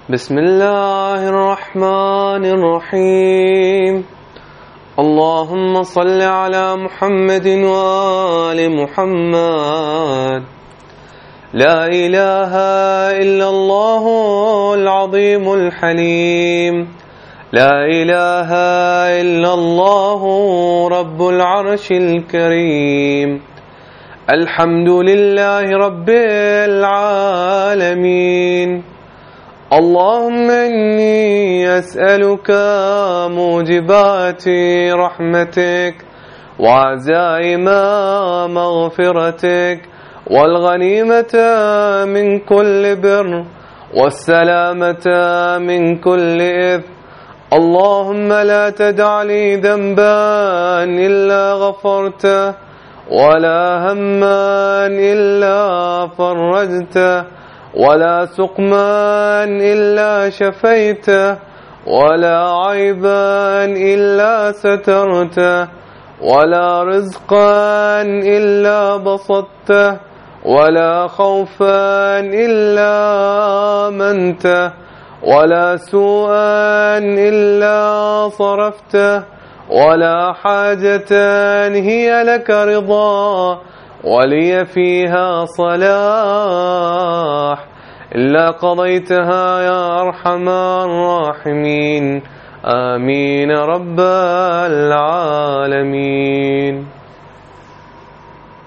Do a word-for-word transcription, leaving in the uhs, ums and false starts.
بسم الله الرحمن الرحيم. اللهم صل على محمد وآل محمد. لا إله إلا الله العظيم الحليم، لا إله إلا الله رب العرش الكريم. الحمد لله رب العالمين. اللهم إني أسألك موجبات رحمتك وعزائم مغفرتك والغنيمة من كل بر والسلامة من كل إثم. اللهم لا تدع لي ذنبا إلا غفرته، ولا هما إلا فرجته، ولا سقما إلا شفيته، ولا عيبا إلا سترته، ولا رزقا إلا بسطته، ولا خوفا إلا آمنته، ولا سوءا إلا صرفته، ولا حاجة هي لك رضا ولي فيها صلاح إلا قضيتها يا أرحم الراحمين. آمين رب العالمين.